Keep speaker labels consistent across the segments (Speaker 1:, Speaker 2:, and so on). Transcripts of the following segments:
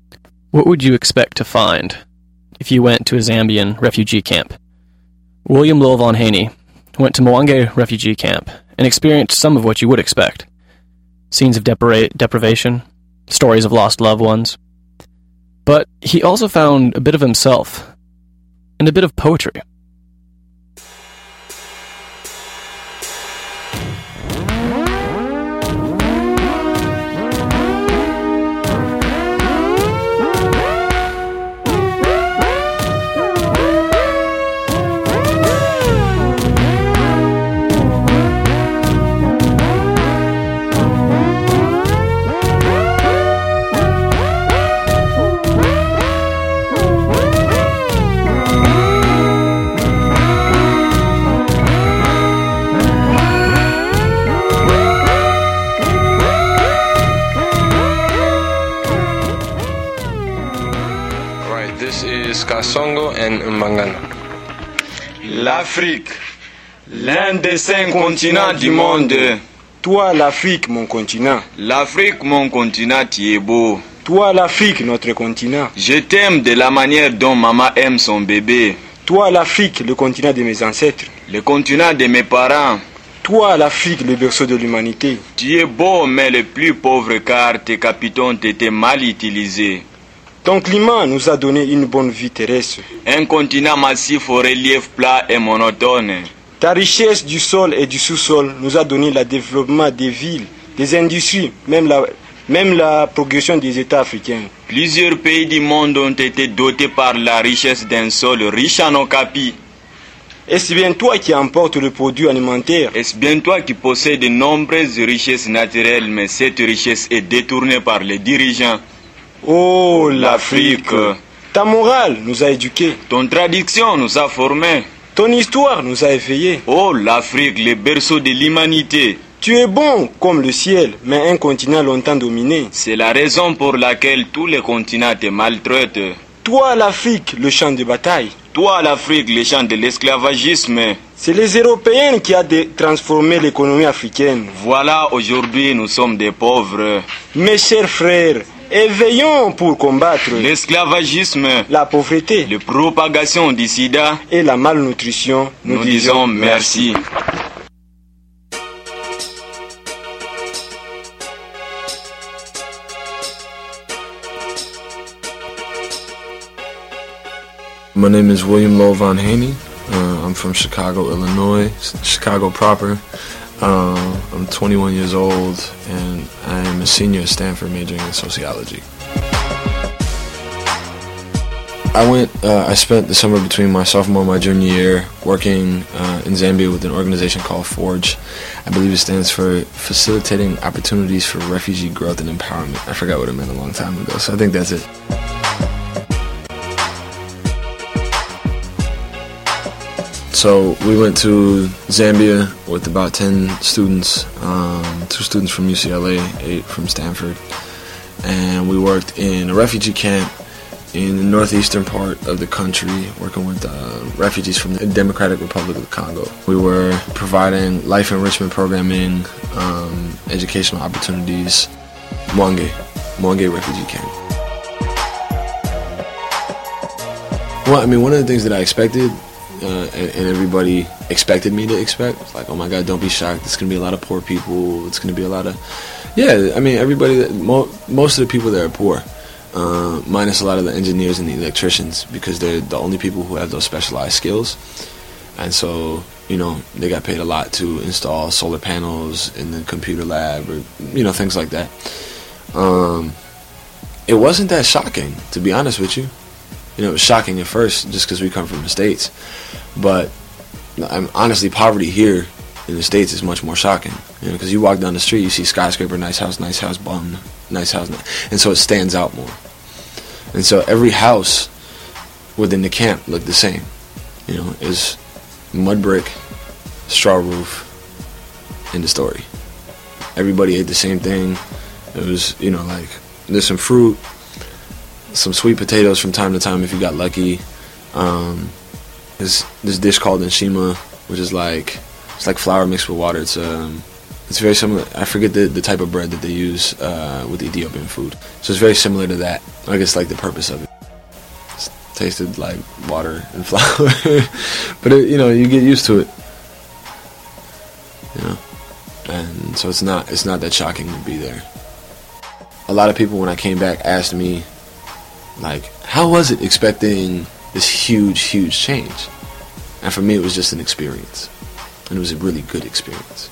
Speaker 1: What would you expect to find if you went to a Zambian refugee camp? William Lowell Von Haney went to Mwange refugee camp and experienced some of what you would expect. Scenes of deprivation, stories of lost loved ones. But he also found a bit of himself and a bit of poetry.
Speaker 2: Kasongo and Mbangano.
Speaker 3: L'Afrique, l'un des 5 continents du monde.
Speaker 4: Toi l'Afrique, mon continent.
Speaker 3: L'Afrique, mon continent, tu es beau.
Speaker 4: Toi l'Afrique, notre continent.
Speaker 3: Je t'aime de la manière dont maman aime son bébé.
Speaker 4: Toi l'Afrique, le continent de mes ancêtres.
Speaker 3: Le continent de mes parents.
Speaker 4: Toi l'Afrique, le berceau de l'humanité.
Speaker 3: Tu es beau mais le plus pauvre car tes capitaux ont été mal utilisés.
Speaker 4: Ton climat nous a donné une bonne vie terrestre.
Speaker 3: Un continent massif au relief plat et monotone.
Speaker 4: Ta richesse du sol et du sous-sol nous a donné le développement des villes, des industries, même la progression des États africains.
Speaker 3: Plusieurs pays du monde ont été dotés par la richesse d'un sol riche en okapi.
Speaker 4: Est-ce bien toi qui emportes le produit alimentaire?
Speaker 3: Est-ce bien toi qui possèdes de nombreuses richesses naturelles, mais cette richesse est détournée par les dirigeants?
Speaker 4: Oh, l'Afrique! Ta morale nous a éduqués.
Speaker 3: Ton tradition nous a formés.
Speaker 4: Ton histoire nous a éveillés.
Speaker 3: Oh, l'Afrique, le berceau de l'humanité.
Speaker 4: Tu es bon comme le ciel, mais un continent longtemps dominé.
Speaker 3: C'est la raison pour laquelle tous les continents te maltraitent.
Speaker 4: Toi, l'Afrique, le champ de bataille.
Speaker 3: Toi, l'Afrique, le champ de l'esclavagisme.
Speaker 4: C'est les Européens qui ont transformé l'économie africaine.
Speaker 3: Voilà, aujourd'hui, nous sommes des pauvres.
Speaker 4: Mes chers frères, éveillons pour combattre
Speaker 3: l'esclavagisme,
Speaker 4: la pauvreté,
Speaker 3: la propagation du sida
Speaker 4: et la malnutrition.
Speaker 3: Nous disons merci.
Speaker 5: My name is William Lowell Von Haney. I'm from Chicago, Illinois, Chicago proper. I'm 21 years old, and I am a senior at Stanford majoring in sociology. I spent the summer between my sophomore and my junior year working in Zambia with an organization called FORGE. I believe it stands for Facilitating Opportunities for Refugee Growth and Empowerment. I forgot what it meant a long time ago, so I think that's it. So we went to Zambia with about 10 students, 2 students from UCLA, 8 from Stanford, and we worked in a refugee camp in the northeastern part of the country, working with refugees from the Democratic Republic of the Congo. We were providing life enrichment programming, educational opportunities, Mwange refugee camp. Well, I mean, one of the things that I expected, and everybody expected me to expect, it's like, oh my God, don't be shocked. It's going to be a lot of poor people. It's going to be a lot of, yeah, I mean, everybody, most of the people there are poor, minus a lot of the engineers and the electricians, because they're the only people who have those specialized skills. And so, you know, they got paid a lot to install solar panels in the computer lab or, you know, things like that. It wasn't that shocking, to be honest with you. You know, it was shocking at first just because we come from the States. But honestly, poverty here in the States is much more shocking. You know, because you walk down the street, you see skyscraper, nice house, bum, nice house. And so it stands out more. And so every house within the camp looked the same. You know, it's mud brick, straw roof, end of story. Everybody ate the same thing. It was, you know, like, there's some fruit, some sweet potatoes from time to time if you got lucky. There's this dish called nshima, which is like, it's like flour mixed with water. It's It's very similar. I forget the type of bread that they use with Ethiopian food. So it's very similar to that. I guess like the purpose of it. It tasted like water and flour, but it, you get used to it. And so it's not that shocking to be there. A lot of people when I came back asked me, like, how was it expecting this huge change? And for me it was just an experience, and it was a really good experience.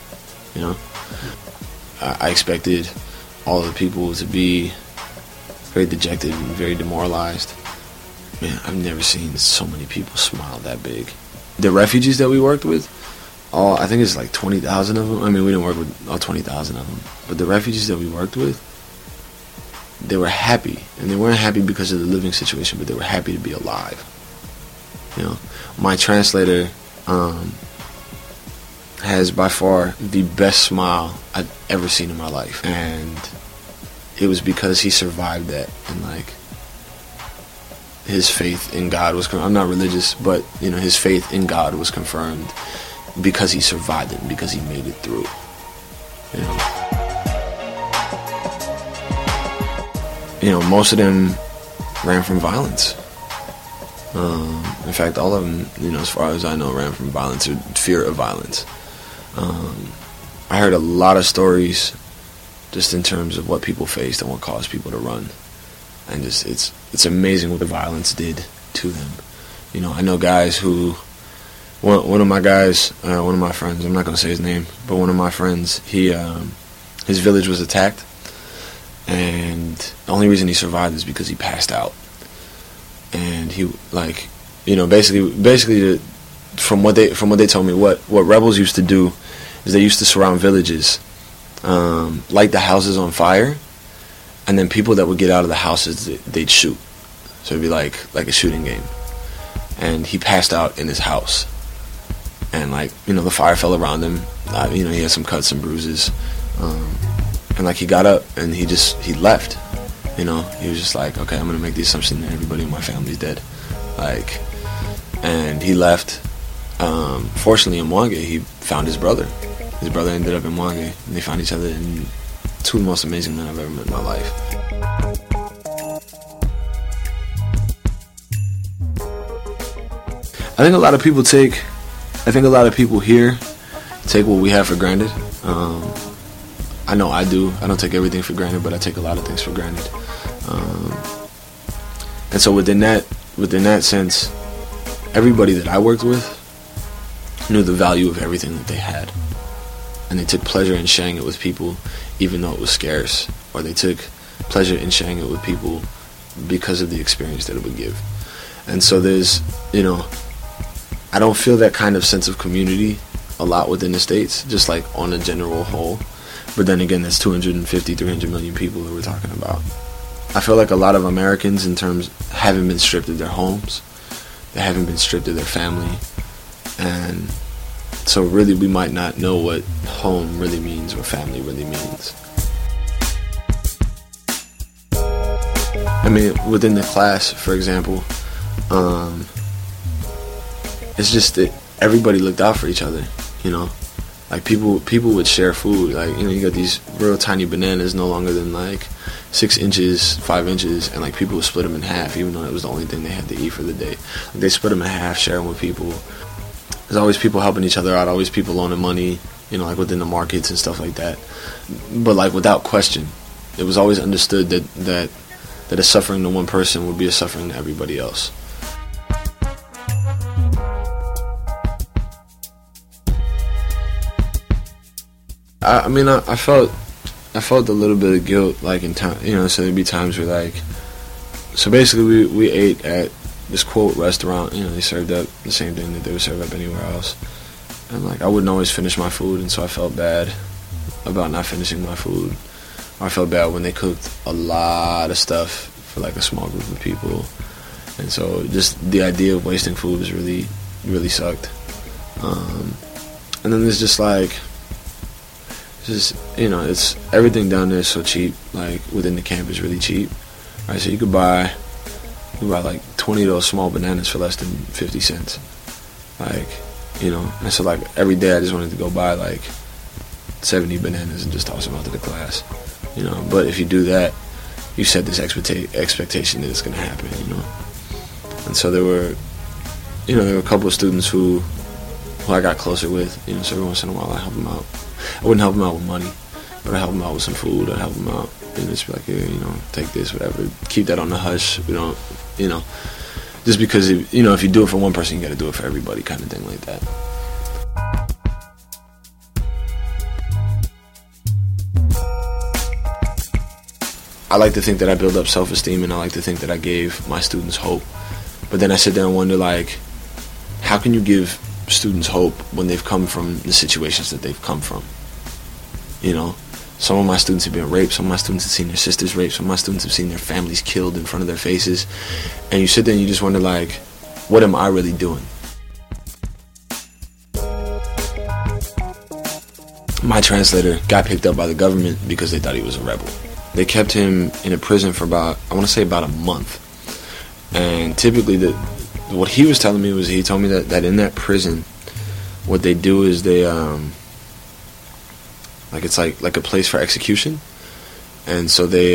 Speaker 5: I expected all the people to be very dejected and very demoralized. Man, I've never seen so many people smile that big. The refugees that we worked with, I think it's like 20,000 of them. I mean, we didn't work with all 20,000 of them, but the refugees that we worked with, they were happy, and they weren't happy because of the living situation, but they were happy to be alive. My translator has by far the best smile I've ever seen in my life, and it was because he survived that, and like his faith in God was. I'm not religious, but his faith in God was confirmed because he survived it, and because he made it through. Most of them ran from violence. In fact, all of them, as far as I know, ran from violence or fear of violence. I heard a lot of stories just in terms of what people faced and what caused people to run. And just it's amazing what the violence did to them. I know guys who, one of my guys, one of my friends, I'm not going to say his name, but one of my friends, his village was attacked, and the only reason he survived is because he passed out. And he, like, basically from what they told me, what rebels used to do is they used to surround villages, light the houses on fire, and then people that would get out of the houses, they'd shoot. So it'd be like a shooting game. And he passed out in his house, and the fire fell around him. He had some cuts and bruises, and he got up and he left. He was just like, okay, I'm gonna make the assumption that everybody in my family's dead, and he left. Fortunately, in Mwange, he found his brother. His brother ended up in Mwange, and they found each other, and two of the most amazing men I've ever met in my life. I think a lot of people here take what we have for granted. I know I do. I don't take everything for granted, but I take a lot of things for granted. And so within that sense, everybody that I worked with knew the value of everything that they had. And they took pleasure in sharing it with people, even though it was scarce. Or they took pleasure in sharing it with people because of the experience that it would give. And so there's, I don't feel that kind of sense of community a lot within the States, just like on a general whole. But then again, that's 250, 300 million people that we're talking about. I feel like a lot of Americans, in terms, haven't been stripped of their homes. They haven't been stripped of their family. And so really we might not know what home really means, what family really means. I mean, within the class, for example, it's just that everybody looked out for each other, Like people would share food. You got these real tiny bananas, no longer than 6 inches, 5 inches, and people would split them in half, even though it was the only thing they had to eat for the day. They split them in half, share them with people. There's always people helping each other out, always people loaning money, within the markets and stuff like that. But without question, it was always understood that a suffering to one person would be a suffering to everybody else. I felt a little bit of guilt, in time, so there'd be times where, so basically we ate at this quote restaurant, they served up the same thing that they would serve up anywhere else, and I wouldn't always finish my food, and so I felt bad about not finishing my food. Or I felt bad when they cooked a lot of stuff for a small group of people, and so just the idea of wasting food was really, really sucked. And then there's just it's everything down there is so cheap. Within the camp is really cheap, right? So you could buy 20 of those small bananas for less than 50 cents. And so every day I just wanted to go buy 70 bananas and just toss them out to the class, you know. But if you do that, you set this expectation that it's going to happen, you know. And so there were a couple of students who I got closer with, you know. So every once in a while I help them out. I wouldn't help them out with money, but I help them out with some food. I'd help them out and just be like, here, you know, take this, whatever. Keep that on the hush. We don't, you know, just because, you know, if you do it for one person, you got to do it for everybody, kind of thing like that. I like to think that I build up self-esteem, and I like to think that I gave my students hope. But then I sit there and wonder, like, how can you give students hope when they've come from the situations that they've come from? You know, some of my students have been raped, some of my students have seen their sisters raped, some of my students have seen their families killed in front of their faces. And you sit there and you just wonder, like, what am I really doing? My translator got picked up by the government because they thought he was a rebel. They kept him in a prison for about a month. And typically, what he was telling me was, he told me that in that prison, what they do is they, it's like a place for execution. And so they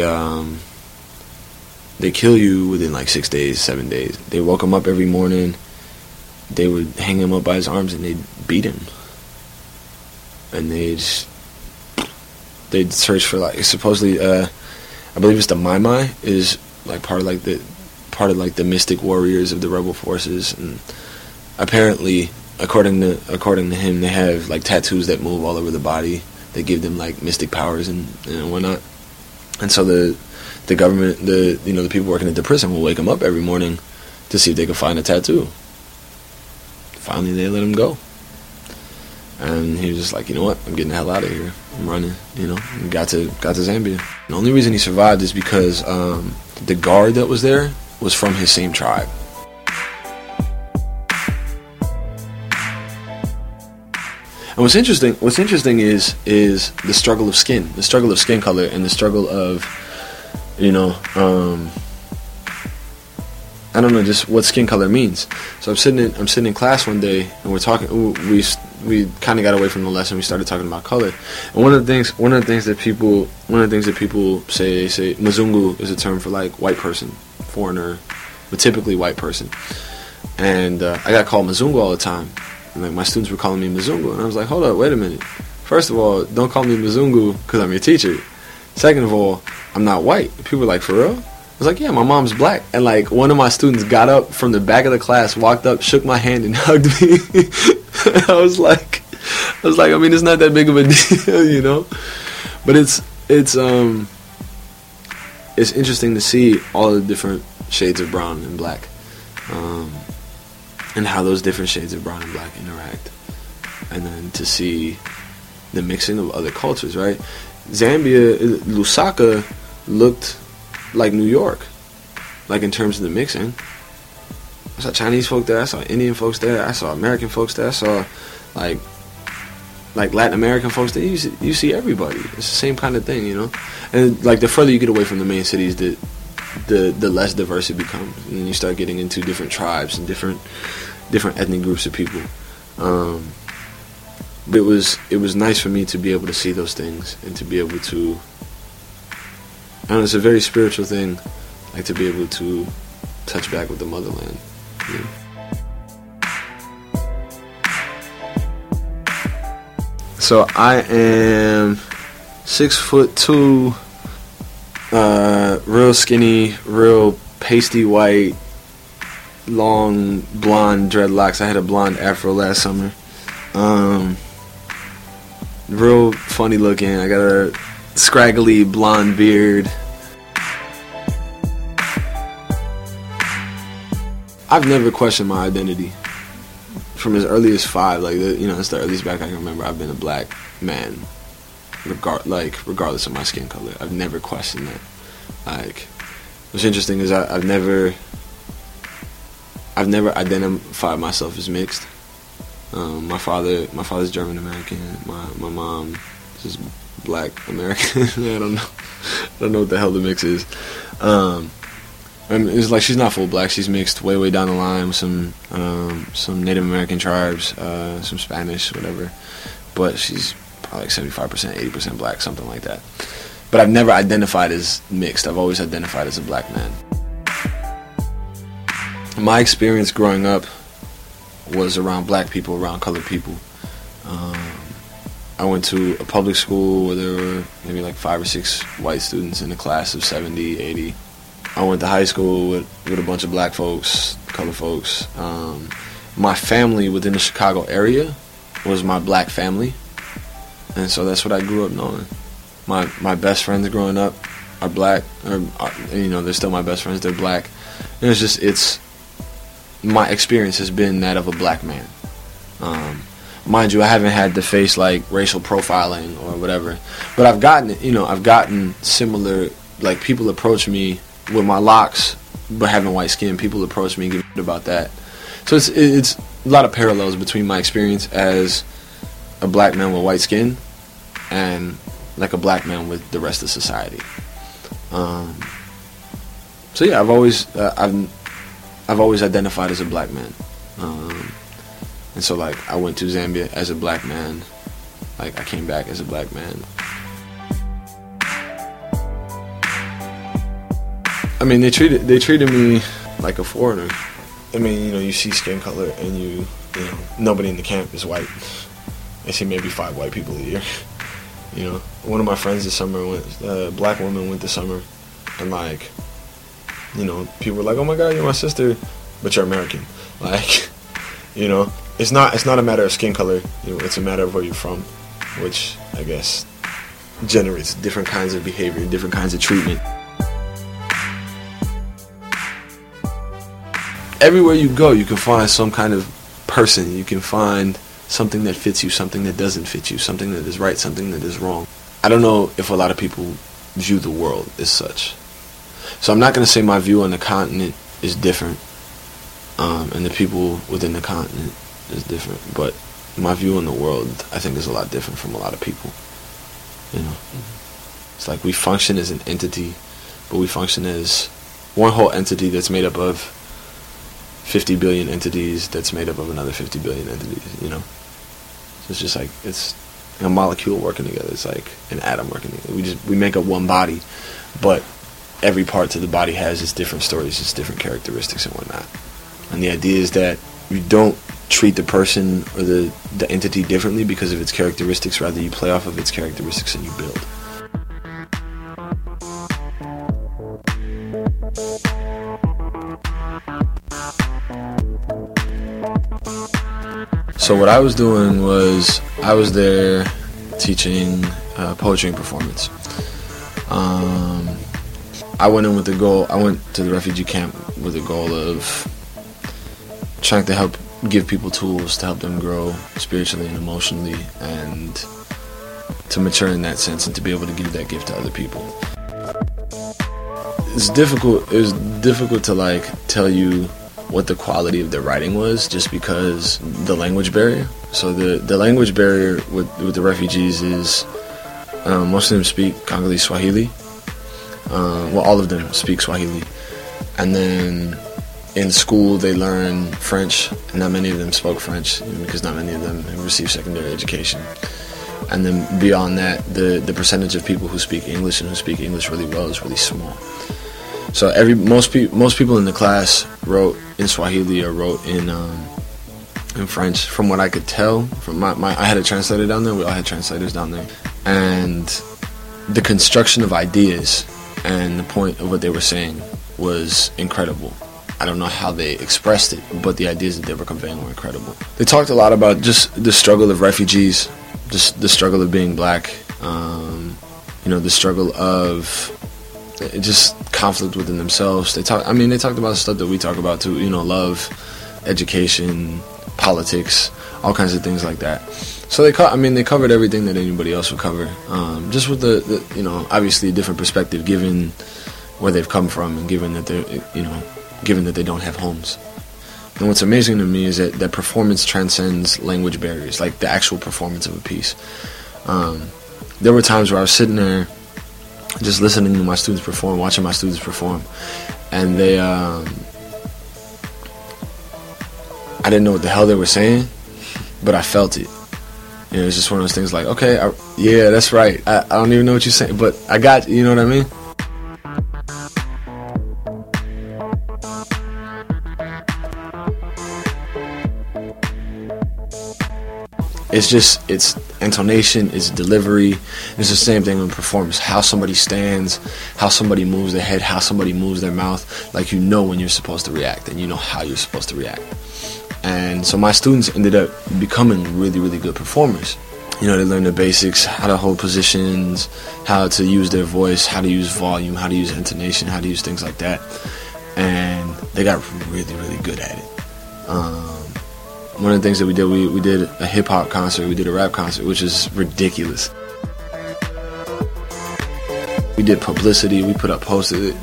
Speaker 5: kill you within like 6 days, 7 days. They woke him up every morning. They would hang him up by his arms and they'd beat him. And they'd search for, like, supposedly, I believe it's the Mai Mai is like part of the mystic warriors of the rebel forces, and apparently, according to him, they have like tattoos that move all over the body. They give them like mystic powers and whatnot. And so the government, the people working at the prison will wake him up every morning to see if they can find a tattoo. Finally, they let him go. And he was just like, you know what, I'm getting the hell out of here. I'm running, you know, and got to Zambia. The only reason he survived is because the guard that was there was from his same tribe. And what's interesting is the struggle of skin color, and the struggle of, you know, I don't know, just what skin color means. So I'm sitting in class one day, and we're talking. We kind of got away from the lesson. We started talking about color. And one of the things that people say Mzungu is a term for like white person, foreigner, but typically white person. And I got called Mzungu all the time. And like my students were calling me Mzungu, and I was like, hold up, wait a minute. First of all, don't call me Mzungu because I'm your teacher. Second of all, I'm not white. People were like, for real? I was like, yeah, my mom's black. And like one of my students got up from the back of the class, walked up, shook my hand, and hugged me. I was like, I mean, it's not that big of a deal, you know. But it's interesting to see all the different shades of brown and black, and how those different shades of brown and black interact, and then to see the mixing of other cultures. Right, Zambia, Lusaka looked like New York, like in terms of the mixing. I saw Chinese folk there, I saw Indian folks there, I saw American folks there, I saw like Latin American folks there. You see everybody. It's the same kind of thing, you know. And like the further you get away from the main cities, the less diverse it becomes, and then you start getting into different tribes and different ethnic groups of people. But it was nice for me to be able to see those things and to be able to. And it's a very spiritual thing, like to be able to touch back with the motherland. You know? So I am 6'2", real skinny, real pasty white, long blonde dreadlocks. I had a blonde afro last summer. Real funny looking. I got a scraggly blonde beard. I've never questioned my identity from as early as 5. Like, you know, it's the earliest back I can remember. I've been a black man, regardless of my skin color. I've never questioned that. Like, what's interesting is I've never identified myself as mixed. My father's German American. My mom is Black American. I don't know what the hell the mix is. It's like she's not full black. She's mixed way down the line with some Native American tribes, some Spanish, whatever. But she's like 75%, 80% black, something like that. But I've never identified as mixed. I've always identified as a black man. My experience growing up was around black people, around colored people. I went to a public school where there were maybe like 5 or 6 white students in a class of 70, 80. I went to high school with a bunch of black folks, colored folks. My family within the Chicago area was my black family, and so that's what I grew up knowing. My best friends growing up are black, they're still my best friends. They're black, and it's my experience has been that of a black man. Mind you, I haven't had to face like racial profiling or whatever, but I've gotten similar, like people approach me with my locks but having white skin. People approach me and give a shit about that. So it's a lot of parallels between my experience as a black man with white skin and like a black man with the rest of society. So yeah, I've always identified as a black man. And so, like, I went to Zambia as a black man. Like, I came back as a black man. I mean, they treated me like a foreigner. I mean, you see skin color, and you know, nobody in the camp is white. I see maybe 5 white people a year. One of my friends this summer a black woman went this summer, and like, people were like, "Oh my God, you're my sister," but you're American. Like, it's not a matter of skin color. It's a matter of where you're from, which I guess generates different kinds of behavior, different kinds of treatment. Everywhere you go, you can find some kind of person. You can find something that fits you, something that doesn't fit you, something that is right, something that is wrong. I don't know if a lot of people view the world as such. So I'm not going to say my view on the continent is different, and the people within the continent is different, but my view on the world, I think, is a lot different from a lot of people. It's like we function as an entity, but we function as one whole entity that's made up of 50 billion entities that's made up of another 50 billion entities, So it's just like, it's a molecule working together. It's like an atom working together. We make up one body, but every part to the body has its different stories, its different characteristics and whatnot. And the idea is that you don't treat the person or the entity differently because of its characteristics. Rather, you play off of its characteristics and you build. So what I was doing was I was there teaching poetry and performance. I went in with the goal. I went to the refugee camp with the goal of trying to help give people tools to help them grow spiritually and emotionally, and to mature in that sense, and to be able to give that gift to other people. It's difficult. It was difficult to like tell you what the quality of their writing was, just because the language barrier. So the language barrier with the refugees is most of them speak Congolese Swahili. All of them speak Swahili, and then in school they learn French, and not many of them spoke French because not many of them have received secondary education. And then beyond that, the percentage of people who speak English and who speak English really well is really small. So most people in the class wrote in Swahili or wrote in French. From what I could tell, from I had a translator down there. We all had translators down there, and the construction of ideas and the point of what they were saying was incredible. I don't know how they expressed it, but the ideas that they were conveying were incredible. They talked a lot about just the struggle of refugees, just the struggle of being black, the struggle of just conflict within themselves. They talked about stuff that we talk about too, love, education, politics, all kinds of things like that. So they covered everything that anybody else would cover, just with the obviously a different perspective, given where they've come from and given that they don't have homes. And what's amazing to me is that performance transcends language barriers, like the actual performance of a piece. There were times where I was sitting there just listening to my students perform, watching my students perform, and they, I didn't know what the hell they were saying, but I felt it. You know, it's just one of those things like, okay, yeah, that's right. I don't even know what you're saying, but I got you. You know what I mean? It's intonation, it's delivery. It's the same thing in performance. How somebody stands, how somebody moves their head, how somebody moves their mouth. Like, you know when you're supposed to react, and you know how you're supposed to react. And so my students ended up becoming really, really good performers. You know, they learned the basics, how to hold positions, how to use their voice, how to use volume, how to use intonation, how to use things like that. And they got really, really good at it. One of the things that we did, we did a hip-hop concert, we did a rap concert, which is ridiculous. We did publicity, we put up posters.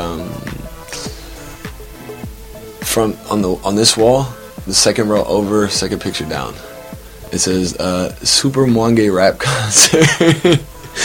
Speaker 5: On this wall, the second row over, second picture down, it says Super Mwange Rap Concert.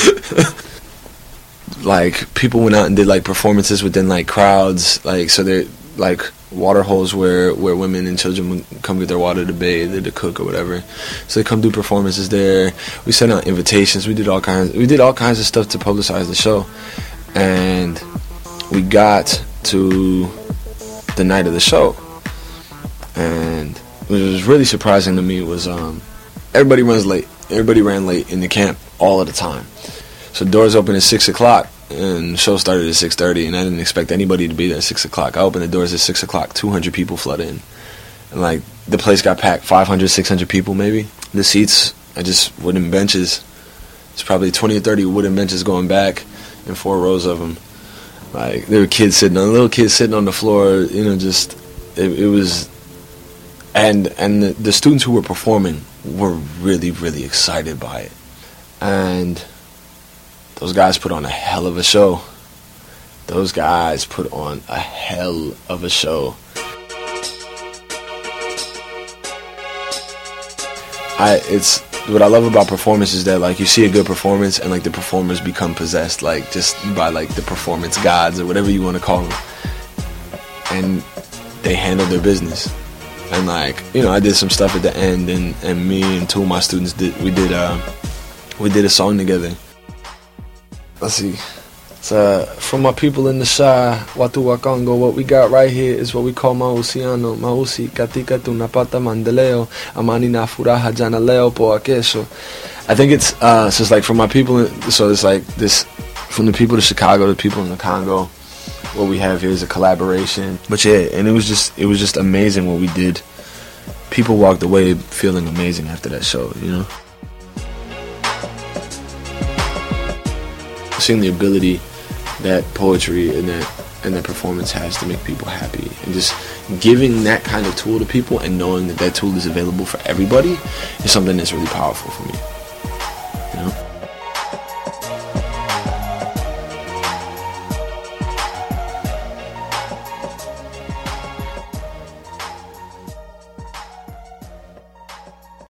Speaker 5: Like, people went out and did like performances within like crowds, like, so they're like water holes where women and children would come get their water to bathe or to cook or whatever. So they come do performances there. We sent out invitations. We did all kinds of stuff to publicize the show. And we got to the night of the show, and what was really surprising to me was everybody runs late. Everybody ran late in the camp all of the time. So doors open at 6 o'clock, and the show started at 6:30, and I didn't expect anybody to be there at 6 o'clock. I opened the doors at 6 o'clock, 200 people flood in. And, like, the place got packed, 500, 600 people maybe. The seats are just wooden benches. It's probably 20 or 30 wooden benches going back, and 4 rows of them. Like, there were little kids sitting on the floor, you know, just, it was, and the students who were performing were really, really excited by it. And those guys put on a hell of a show. It's what I love about performance is that, like, you see a good performance and, like, the performers become possessed, like, just by, like, the performance gods or whatever you want to call them, and they handle their business. And, like, you know, I did some stuff at the end, and me and 2 of my students did a song together. Let's see. So, from my people in the Shah, Watu Wakongo, what we got right here is what we call Mausiano, Mausi, Katika Tunapata Mandeleo, Amani na Furaha Jana Leo Po Akeso. I think it's, so it's like from my people, so it's like this, from the people of Chicago to the people in the Congo, what we have here is a collaboration. But yeah, and it was just amazing what we did. People walked away feeling amazing after that show, you know? Seeing the ability that poetry and that performance has to make people happy, and just giving that kind of tool to people and knowing that tool is available for everybody is something that's really powerful for me.